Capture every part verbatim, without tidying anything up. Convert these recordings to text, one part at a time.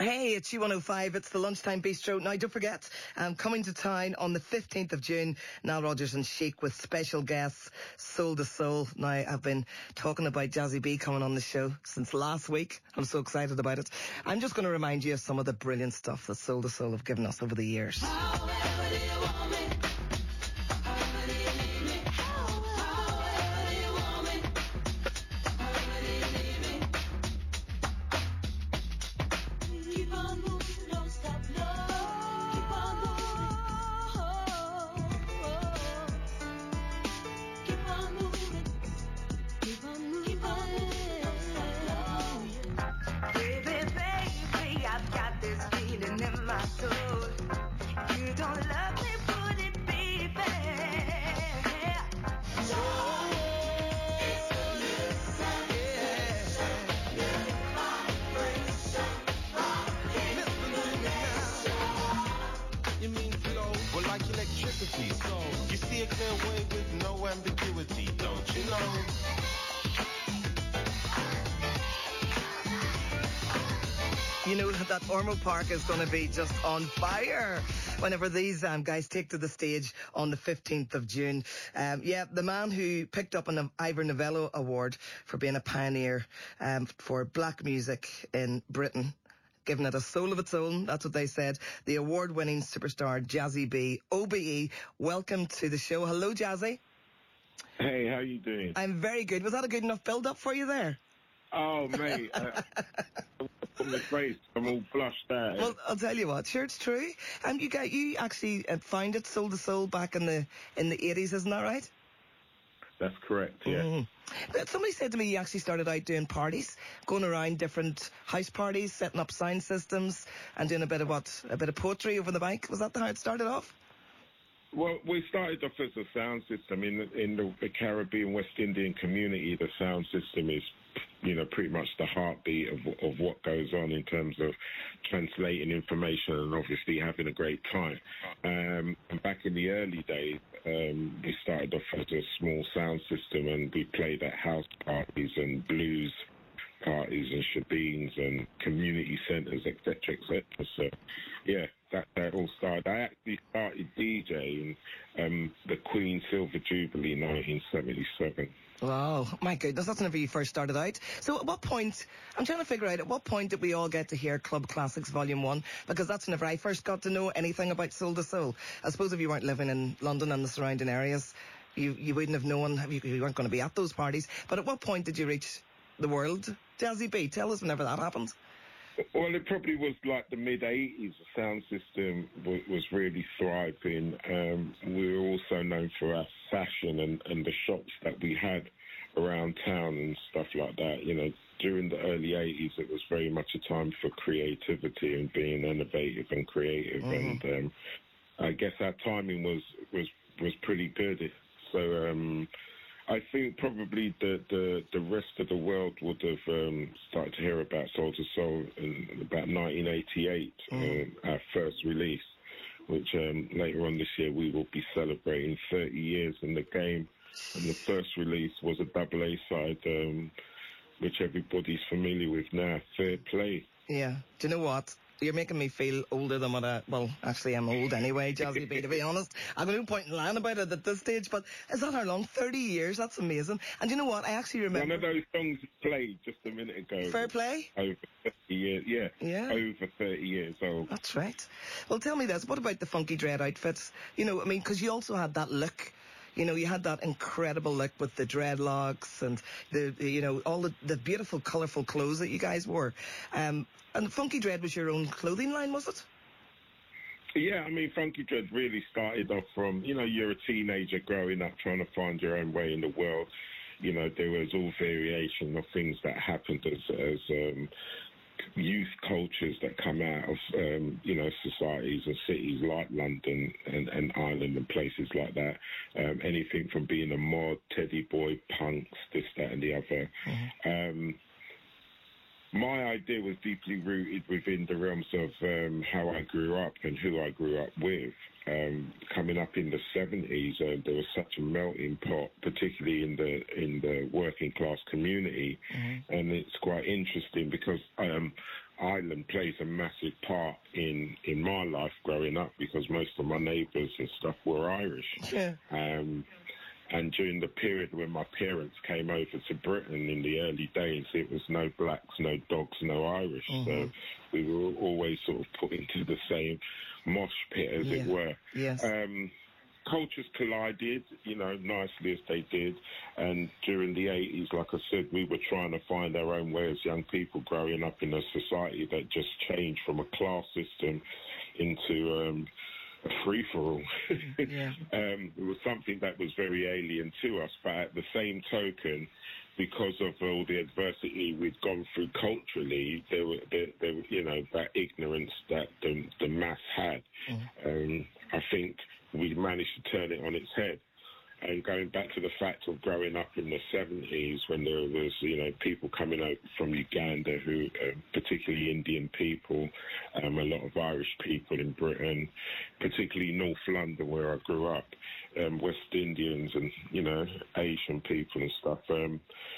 Hey, it's U one oh five. It's the Lunchtime Bistro. Now, don't forget, um, coming to town on the fifteenth of June, Nile Rodgers and Chic with special guests, Soul to Soul. Now, I've been talking about Jazzy B coming on the show since last week. I'm so excited about it. I'm just going to remind you of some of the brilliant stuff that Soul to Soul have given us over the years. However do you want me? However do you need me? However do you want me? However do you need me? Keep on moving, don't stop, no. Keep on moving. Keep on moving. Keep on moving, don't stop, no. Baby, baby, I've got this feeling in my soul. You don't love me, would it be fair? So it's a listen, yeah. Vibration, You mean flow? Well, like electricity. So you see a clear way with no ambiguity, don't you know? You know that Ormo Park is going to be just on fire whenever these um, guys take to the stage on the fifteenth of June. Um, yeah, the man who picked up an Ivor Novello Award for being a pioneer um, for black music in Britain, giving it a soul of its own, that's what they said. The award-winning superstar Jazzy B, O B E, welcome to the show. Hello, Jazzy. Hey, how you doing? I'm very good. Was that a good enough build-up for you there? Oh, mate. uh, on the face, I'm all flushed out. Well, I'll tell you what, sure, it's true. Um, you got, you actually uh, founded Soul to Soul back in the in the eighties, isn't that right? That's correct, yeah. Mm. But somebody said to me you actually started out doing parties, going around different house parties, setting up sound systems, and doing a bit of what, a bit of poetry over the mic. Was that how it started off? Well, we started off as a sound system. In the, in the, the Caribbean, West Indian community, the sound system is, you know, pretty much the heartbeat of, of what goes on in terms of translating information and obviously having a great time. Um, and back in the early days, um, we started off as a small sound system and we played at house parties and blues parties and shebeens and community centres, et cetera, et cetera. So, yeah, that, that all started. I actually started DJing um, the Queen Silver Jubilee nineteen seventy-seven. Wow, my goodness, that's whenever you first started out. So at what point, I'm trying to figure out, at what point did we all get to hear Club Classics Volume one? Because that's whenever I first got to know anything about Soul to Soul. I suppose if you weren't living in London and the surrounding areas, you, you wouldn't have known, you, you weren't going to be at those parties. But at what point did you reach the world? Jazzy B, tell us whenever that happened. Well, it probably was like the mid-eighties. The sound system w- was really thriving. Um, we were also known for our fashion and, and the shops that we had around town and stuff like that. You know, during the early eighties, it was very much a time for creativity and being innovative and creative. Mm. And um, I guess our timing was, was, was pretty good. So, um, I think probably the, the, the rest of the world would have um, started to hear about Soul to Soul in about nineteen eighty-eight, mm. um, our first release, which um, later on this year we will be celebrating thirty years in the game. And the first release was a double A side, um, which everybody's familiar with now, Fair Play. Yeah. Do you know what? You're making me feel older than what I... Well, actually, I'm old anyway, Jazzy B, to be honest. I've no point in lying about it at this stage, but is that how long? thirty years? That's amazing. And you know what? I actually remember... One of those songs played just a minute ago. Fair Play? Over thirty years, yeah. Yeah. Over thirty years old. That's right. Well, tell me this. What about the Funky Dread outfits? You know, I mean, because you also had that look... You know, you had that incredible look with the dreadlocks and the, the you know, all the, the beautiful, colourful clothes that you guys wore. Um, and Funky Dread was your own clothing line, was it? Yeah, I mean, Funky Dread really started off from, you know, you're a teenager growing up trying to find your own way in the world. You know, there was all variation of things that happened as, as um, youth cultures that come out of, um, you know, societies and cities like London and, and Ireland and places like that. Um, anything from being a mod, teddy boy, punks, this, that and the other. Mm-hmm. Um, my idea was deeply rooted within the realms of um, how I grew up and who I grew up with. Um, coming up in the seventies, uh, there was such a melting pot, particularly in the in the working class community, mm-hmm. and it's quite interesting because um, Ireland plays a massive part in, in my life growing up because most of my neighbours and stuff were Irish. Yeah. Um, and during the period when my parents came over to Britain in the early days, it was no blacks, no dogs, no Irish. Mm-hmm. So we were always sort of put into the same mosh pit, as yeah. it were. Yes. Um, cultures collided, you know, nicely as they did. And during the eighties, like I said, we were trying to find our own way as young people growing up in a society that just changed from a class system into um, a free-for-all. yeah. um, it was something that was very alien to us, but at the same token, because of all the adversity we'd gone through culturally, there were, there, there, you know, that ignorance that the, the mass had. Mm. Um, I think we managed to turn it on its head. And going back to the fact of growing up in the seventies when there was, you know, people coming out from Uganda who, uh, particularly Indian people, um, a lot of Irish people in Britain, particularly North London where I grew up, um, West Indians and, you know, Asian people and stuff. Um,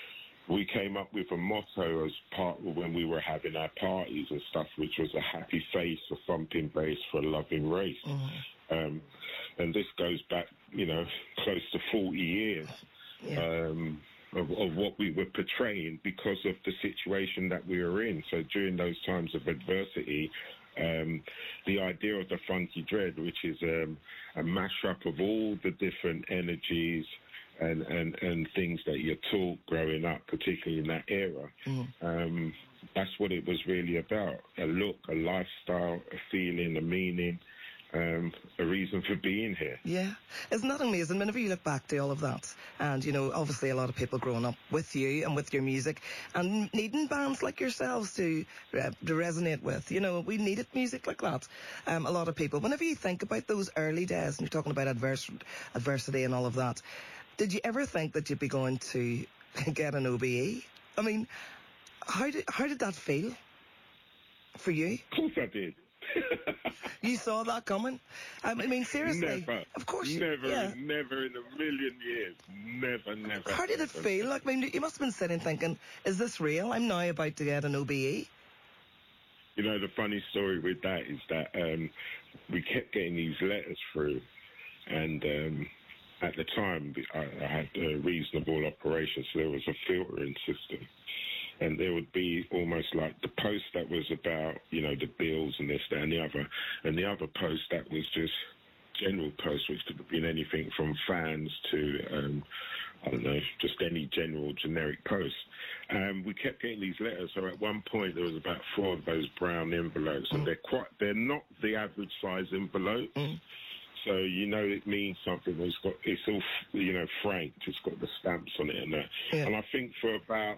we came up with a motto as part of when we were having our parties and stuff, which was a happy face, a thumping bass for a loving race. Mm-hmm. Um, and this goes back, you know, close to forty years yeah. um, of, of what we were portraying because of the situation that we were in. So during those times of adversity, um, the idea of the Funky Dread, which is um, a mashup of all the different energies and, and, and things that you're taught growing up, particularly in that era, mm. um, that's what it was really about. A look, a lifestyle, a feeling, a meaning. Um, a reason for being here. Yeah. Isn't that amazing? Whenever you look back to all of that, and, you know, obviously a lot of people growing up with you and with your music and needing bands like yourselves to, uh, to resonate with. You know, we needed music like that. Um, a lot of people. Whenever you think about those early days, and you're talking about advers- adversity and all of that, did you ever think that you'd be going to get an O B E? I mean, how did, how did that feel for you? Of course I did. You saw that coming? I mean, seriously. Never. Of course. Never, yeah. never in a million years. Never, never. How did never. it feel? Like, I mean, you must have been sitting thinking, is this real? I'm now about to get an O B E. You know, the funny story with that is that um, we kept getting these letters through, and um, at the time, I, I had a reasonable operation, so there was a filtering system. And there would be almost like the post that was about, you know, the bills and this, that, and the other. And the other post that was just general post, which could have been anything from fans to, um, I don't know, just any general generic post. Um, we kept getting these letters. So at one point there was about four of those brown envelopes, and they're quite, they're not the average size envelope. Mm. So, you know, it means something. It's got, it's all, you know, franked. It's got the stamps on it and that. Yeah. And I think for about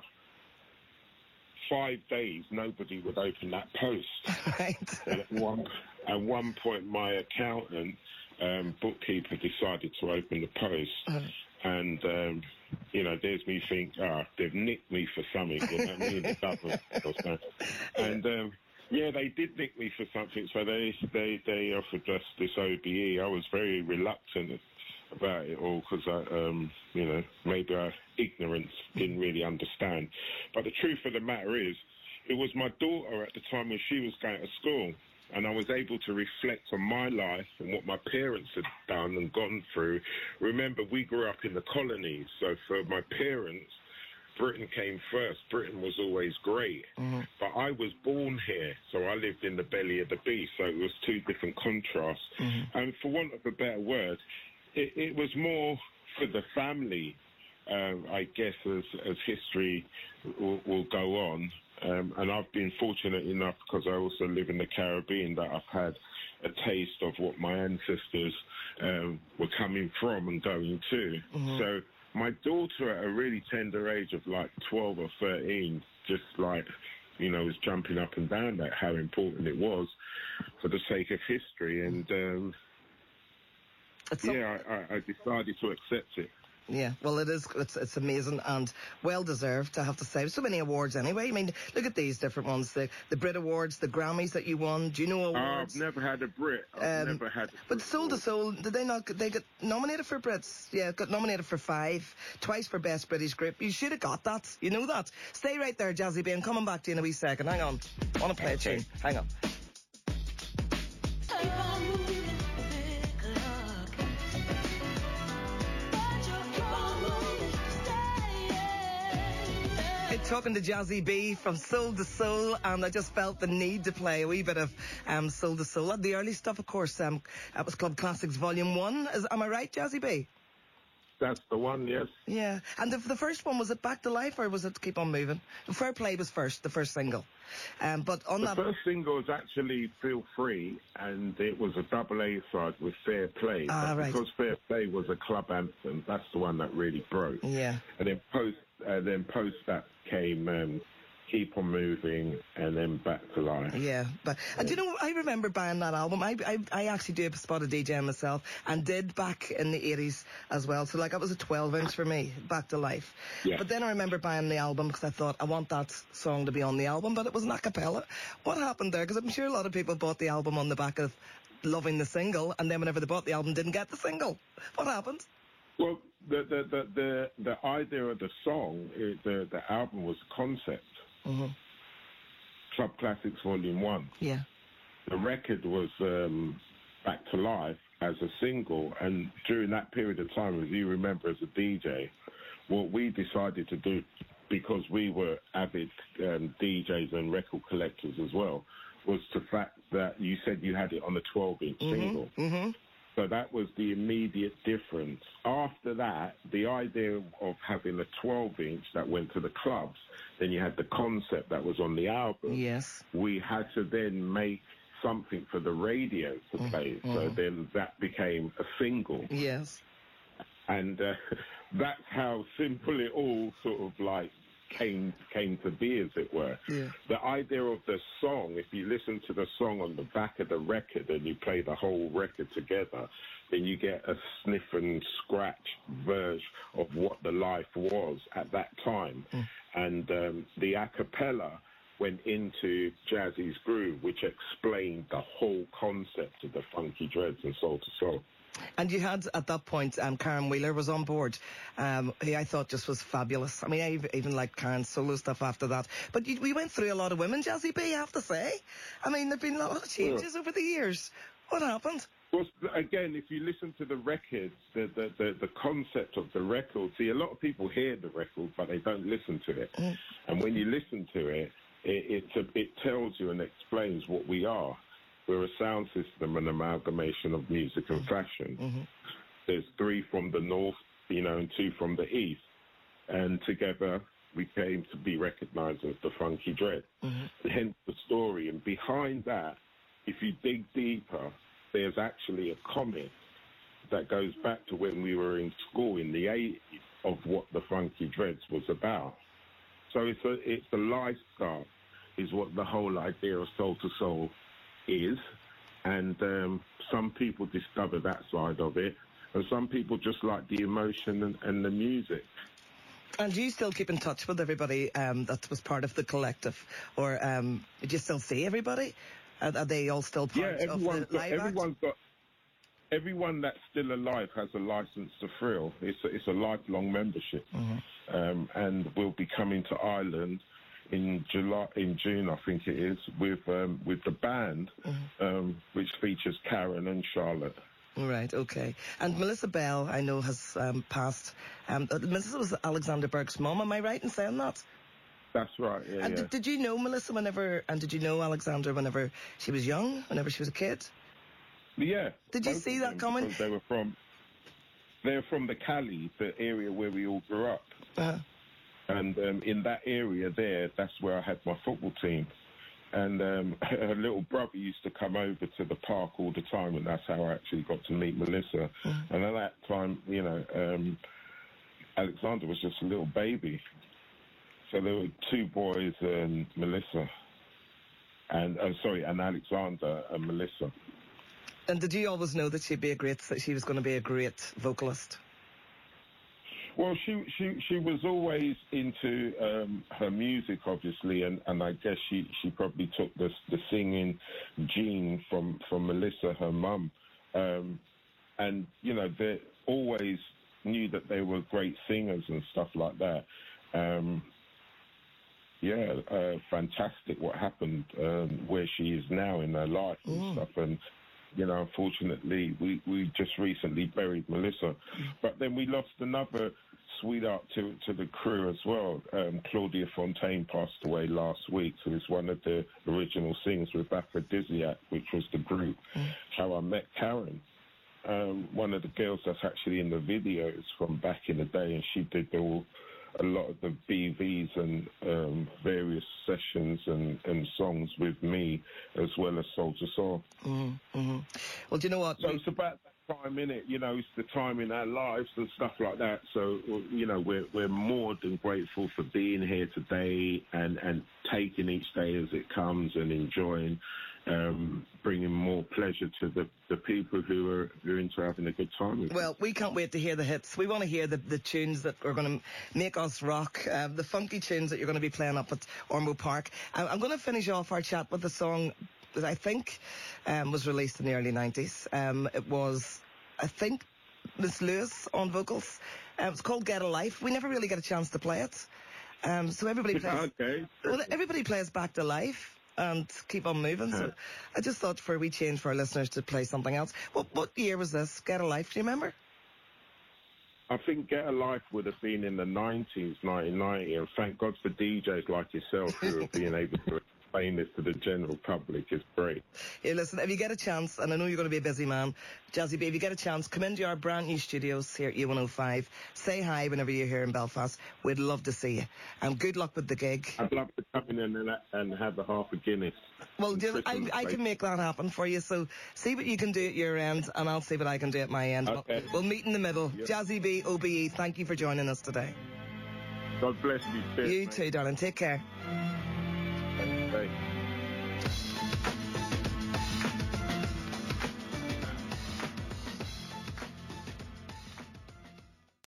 five days, nobody would open that post. Right. And at one, at one point, my accountant, um, bookkeeper, decided to open the post. Uh-huh. And, um, you know, there's me think, ah, oh, they've nicked me for something, you know, me and the government or something. And, um, yeah, they did nick me for something, so they, they, they offered us this O B E. I was very reluctant about it all because I, um, you know, maybe our ignorance didn't really understand. But the truth of the matter is, it was my daughter at the time when she was going to school, and I was able to reflect on my life and what my parents had done and gone through. Remember, we grew up in the colonies, so for my parents, Britain came first. Britain was always great. Mm-hmm. But I was born here, so I lived in the belly of the beast, so it was two different contrasts. Mm-hmm. And for want of a better word, It, it was more for the family, um, I guess, as, as history will, will go on. Um, and I've been fortunate enough, because I also live in the Caribbean, that I've had a taste of what my ancestors um, were coming from and going to. Mm-hmm. So my daughter, at a really tender age of like twelve or thirteen, just like, you know, was jumping up and down at how important it was for the sake of history. And... Um, It's yeah, I, I decided to accept it. Yeah, well, it is. It's, it's amazing and well deserved, I have to say. So many awards anyway. I mean, look at these different ones: the the Brit Awards, the Grammys that you won, Juno Awards. I've never had a Brit. I've Um, never had. A But Brit Soul to award. Soul, did they not? They got nominated for Brits. Yeah, got nominated for five, twice for Best British Group. You should have got that. You know that. Stay right there, Jazzy B. I'm coming back to you in a wee second. Hang on. I want to play a tune. Hang on. Talking to Jazzy B from Soul to Soul, and I just felt the need to play a wee bit of um, Soul to Soul. The early stuff, of course, um, that was Club Classics Volume one. Is, am I right, Jazzy B? That's the one, yes. Yeah. And the, the first one, was it Back to Life or was it Keep On Moving? Fair Play was first, the first single. Um, but on The that... first single was actually Feel Free, and it was a double A side with Fair Play. Ah, But right. because Fair Play was a club anthem, that's the one that really broke. Yeah. And then post, uh, then post that came um, Keep On Moving, and then Back to Life. Yeah, but uh, do you know, I remember buying that album. I, I I actually do a spot of DJing myself, and did back in the eighties as well. So like, it was a twelve inch for me, Back to Life. Yeah. But then I remember buying the album because I thought I want that song to be on the album, but it was an a cappella. What happened there? Because I'm sure a lot of people bought the album on the back of loving the single, and then whenever they bought the album, didn't get the single. What happened? Well, the the the the, the idea of the song, it, the the album was a concept. Mm-hmm. Club Classics Volume One. Yeah. The record was um, Back to Life as a single, and during that period of time, as you remember as a D J, what we decided to do, because we were avid um, D Js and record collectors as well, was the fact that you said you had it on a twelve inch Mm-hmm. single. Mm-hmm. So that was the immediate difference. After that, the idea of having a twelve inch that went to the clubs, then you had the concept that was on the album. Yes. We had to then make something for the radio to play. Mm-hmm. So then that became a single. Yes. And uh, that's how simple it all sort of like came came to be, as it were. Yeah. The idea of the song, if you listen to the song on the back of the record and you play the whole record together, then you get a sniff and scratch version of what the life was at that time. Mm. And um, the a cappella went into Jazzy's Groove, which explained the whole concept of the Funky Dreads and Soul to Soul. And you had, at that point, um, Karen Wheeler was on board, um, who I thought just was fabulous. I mean, I ev- even liked Karen's solo stuff after that. But you, we went through a lot of women, Jazzy B, I have to say. I mean, there have been a lot of changes over the years. What happened? Well, again, if you listen to the records, the, the, the, the concept of the record, see, a lot of people hear the record, but they don't listen to it. Mm. And when you listen to it, it, it's a, it tells you and explains what we are. We're a sound system, an amalgamation of music and fashion. Mm-hmm. There's three from the north, you know, and two from the east. And together we came to be recognized as the Funky Dread. Mm-hmm. Hence the story. And behind that, if you dig deeper, there's actually a comic that goes back to when we were in school in the eighties of what the Funky Dreads was about. So it's a, it's a lifestyle, is what the whole idea of Soul to Soul is. And um, some people discover that side of it, and some people just like the emotion and, and the music. And do you still keep in touch with everybody um, that was part of the collective? Or um, do you still see everybody? Are, are they all still part Yeah, everyone's of the got, live act? everyone's got, everyone that's still alive has a license to thrill. It's a, it's a lifelong membership. Mm-hmm. Um, and we'll be coming to Ireland in July, in June, I think it is, with um, with the band, Mm-hmm. um, which features Karen and Charlotte. Right, okay. And Melissa Bell, I know, has um, passed. Um, uh, Melissa was Alexander Burke's mum, am I right in saying that? That's right, yeah, And yeah. did, did you know Melissa whenever, and did you know Alexander whenever she was young, whenever she was a kid? Yeah. Did you both see of that them, coming? because They were from, they're from the Cali, the area where we all grew up. Uh, And um, in that area there, that's where I had my football team. And um, her little brother used to come over to the park all the time, and that's how I actually got to meet Melissa. Mm-hmm. And at that time, you know, um, Alexander was just a little baby. So there were two boys and Melissa. And, uh, sorry, and Alexander and Melissa. and did you always know that she'd be a great, that she was going to be a great vocalist? Well, she she she was always into um, her music, obviously, and, and I guess she, she probably took the the singing gene from, from Melissa, her mum, um, and you know they always knew that they were great singers and stuff like that. Um, yeah, uh, fantastic what happened um, where she is now in her life and Mm. stuff, and. You know, unfortunately, we, we just recently buried Melissa. But then we lost another sweetheart to to the crew as well. Um, Claudia Fontaine passed away last week, who is one of the original singers with Aphrodisiac, which was the group Mm. How I Met Karen. Um, one of the girls that's actually in the videos from back in the day, and she did all a lot of the B Vs and um, various sessions and, and songs with me, as well as Soul to Soul. Mm, hmm Well, do you know what? So it's about that time in it, you know, it's the time in our lives and stuff like that. So, you know, we're we're more than grateful for being here today and, and taking each day as it comes and enjoying, um, bringing more pleasure to the, the people who are, who are into having a good time with Well, we can't wait to hear the hits. We want to hear the, the tunes that are going to make us rock, uh, the funky tunes that you're going to be playing up at Ormeau Park. I, I'm going to finish off our chat with a song that I think um, was released in the early nineties. Um, it was, I think, Miss Lewis on vocals. Um, it's called Get a Life. We never really get a chance to play it. Um, so everybody plays, Okay. well, everybody plays Back to Life and Keep on Moving. So I just thought for a wee change for our listeners to play something else. What, what year was this? Get a Life, do you remember? I think Get a Life would have been in the nineties, nineteen ninety, and thank God for D Js like yourself who are being able to explain this to the general public. It's great. Hey, listen, if you get a chance, and I know you're going to be a busy man, Jazzy B, if you get a chance, come into our brand new studios here at U one oh five. Say hi whenever you're here in Belfast. We'd love to see you. And good luck with the gig. I'd love to come in and, and have a half a Guinness. Well, just, I, I can make that happen for you. So see what you can do at your end, and I'll see what I can do at my end. Okay. We'll meet in the middle. Yep. Jazzy B, O B E, thank you for joining us today. God bless you. Cheers, You mate. too, darling. Take care. Bye.